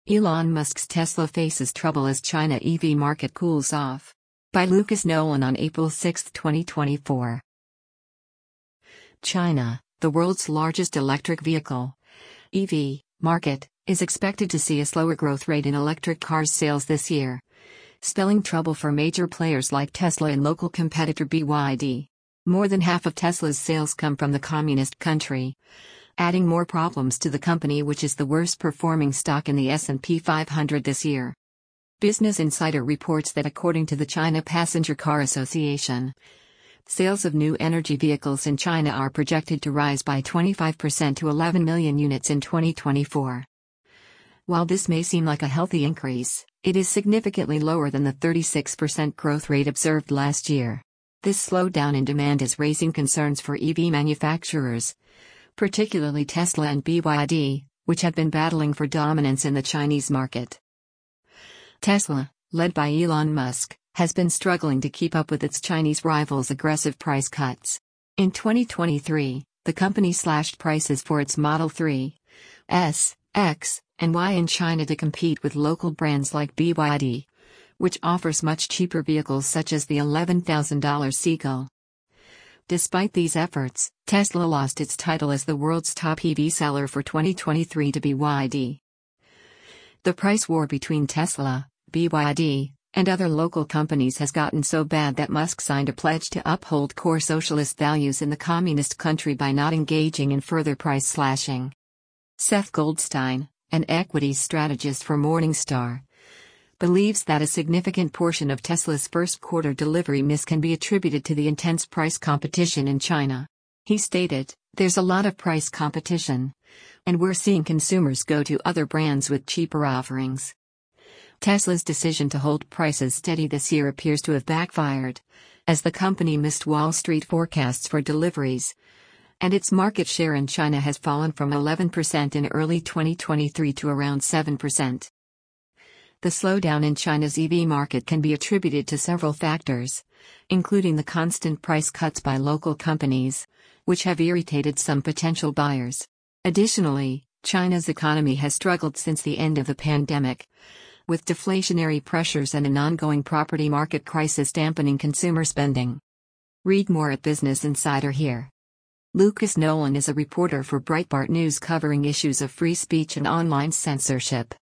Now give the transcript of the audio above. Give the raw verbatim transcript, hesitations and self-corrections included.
Elon Musk's Tesla faces trouble as China E V market cools off. By Lucas Nolan on April sixth, twenty twenty-four. China, the world's largest electric vehicle (E V) market, is expected to see a slower growth rate in electric cars sales this year, spelling trouble for major players like Tesla and local competitor B Y D. More than half of Tesla's sales come from the communist country, adding more problems to the company, which is the worst performing stock in the S and P five hundred this year. Business Insider reports that according to the China Passenger Car Association, sales of new energy vehicles in China are projected to rise by twenty-five percent to eleven million units in twenty twenty-four. While this may seem like a healthy increase, it is significantly lower than the thirty-six percent growth rate observed last year. This slowdown in demand is raising concerns for E V manufacturers, particularly Tesla and B Y D, which have been battling for dominance in the Chinese market. Tesla, led by Elon Musk, has been struggling to keep up with its Chinese rivals' aggressive price cuts. In twenty twenty-three, the company slashed prices for its Model three, S, X, and Y in China to compete with local brands like B Y D, which offers much cheaper vehicles such as the eleven thousand dollar Seagull. Despite these efforts, Tesla lost its title as the world's top E V seller for twenty twenty-three to B Y D. The price war between Tesla, B Y D, and other local companies has gotten so bad that Musk signed a pledge to uphold core socialist values in the communist country by not engaging in further price slashing. Seth Goldstein, an equities strategist for Morningstar, believes that a significant portion of Tesla's first quarter delivery miss can be attributed to the intense price competition in China. He stated, "There's a lot of price competition, and we're seeing consumers go to other brands with cheaper offerings." Tesla's decision to hold prices steady this year appears to have backfired, as the company missed Wall Street forecasts for deliveries, and its market share in China has fallen from eleven percent in early twenty twenty-three to around seven percent. The slowdown in China's E V market can be attributed to several factors, including the constant price cuts by local companies, which have irritated some potential buyers. Additionally, China's economy has struggled since the end of the pandemic, with deflationary pressures and an ongoing property market crisis dampening consumer spending. Read more at Business Insider here. Lucas Nolan is a reporter for Breitbart News covering issues of free speech and online censorship.